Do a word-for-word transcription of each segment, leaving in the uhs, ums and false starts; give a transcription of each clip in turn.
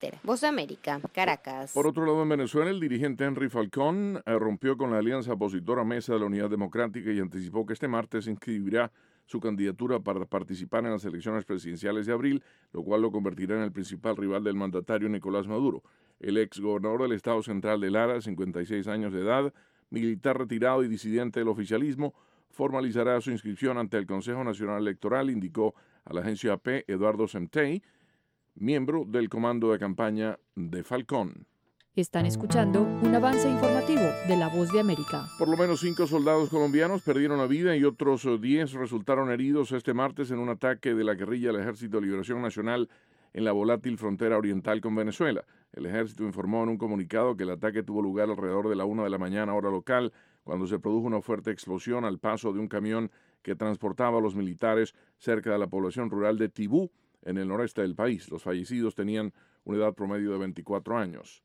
Voz de América, Caracas. Por otro lado, en Venezuela, el dirigente Henry Falcón eh, rompió con la alianza opositora Mesa de la Unidad Democrática y anticipó que este martes inscribirá su candidatura para participar en las elecciones presidenciales de abril, lo cual lo convertirá en el principal rival del mandatario Nicolás Maduro. El ex gobernador del Estado Central de Lara, cincuenta y seis años de edad, militar retirado y disidente del oficialismo, formalizará su inscripción ante el Consejo Nacional Electoral, indicó a la agencia A P Eduardo Semtey, miembro del comando de campaña de Falcón. Están escuchando un avance informativo de La Voz de América. Por lo menos cinco soldados colombianos perdieron la vida y otros diez resultaron heridos este martes en un ataque de la guerrilla del Ejército de Liberación Nacional en la volátil frontera oriental con Venezuela. El ejército informó en un comunicado que el ataque tuvo lugar alrededor de la una de la mañana hora local, cuando se produjo una fuerte explosión al paso de un camión que transportaba a los militares cerca de la población rural de Tibú, en el noreste del país. Los fallecidos tenían una edad promedio de veinticuatro años.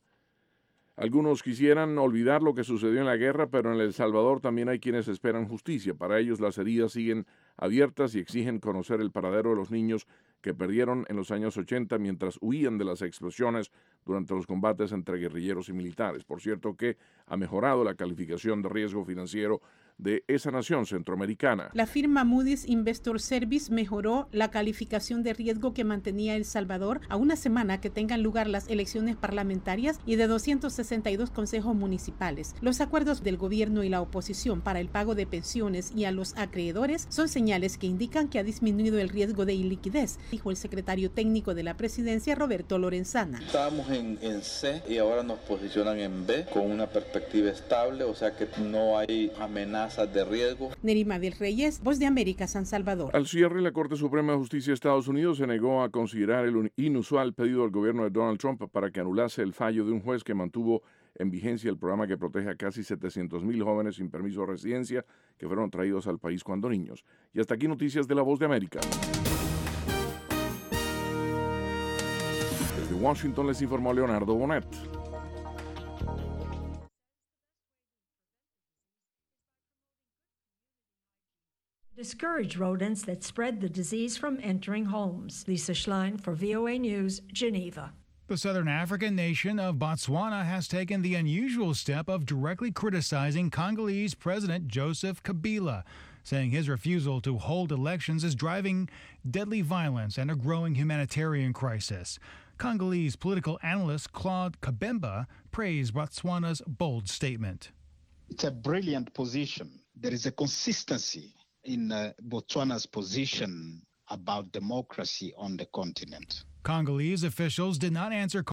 Algunos quisieran olvidar lo que sucedió en la guerra, pero en El Salvador también hay quienes esperan justicia. Para ellos las heridas siguen abiertas y exigen conocer el paradero de los niños que perdieron en los años ochenta mientras huían de las explosiones durante los combates entre guerrilleros y militares. Por cierto que ha mejorado la calificación de riesgo financiero de esa nación centroamericana. La firma Moody's Investor Service mejoró la calificación de riesgo que mantenía El Salvador a una semana que tengan lugar las elecciones parlamentarias y de doscientos sesenta y dos consejos municipales. Los acuerdos del gobierno y la oposición para el pago de pensiones y a los acreedores son señales que indican que ha disminuido el riesgo de iliquidez, dijo el secretario técnico de la presidencia, Roberto Lorenzana. Estábamos en, en C y ahora nos posicionan en B con una perspectiva estable, o sea que no hay amenaza de riesgo. Nerima del Reyes, Voz de América, San Salvador. Al cierre, la Corte Suprema de Justicia de Estados Unidos se negó a considerar el inusual pedido del gobierno de Donald Trump para que anulase el fallo de un juez que mantuvo en vigencia el programa que protege a casi setecientos mil jóvenes sin permiso de residencia que fueron traídos al país cuando niños. Y hasta aquí noticias de la Voz de América. Desde Washington les informó Leonardo Bonet. Discourage rodents that spread the disease from entering homes. Lisa Schlein for V O A News, Geneva. The southern African nation of Botswana has taken the unusual step of directly criticizing Congolese President Joseph Kabila, saying his refusal to hold elections is driving deadly violence and a growing humanitarian crisis. Congolese political analyst Claude Kabemba praised Botswana's bold statement. It's a brilliant position. There is a consistency in uh, Botswana's position about democracy on the continent. Congolese officials did not answer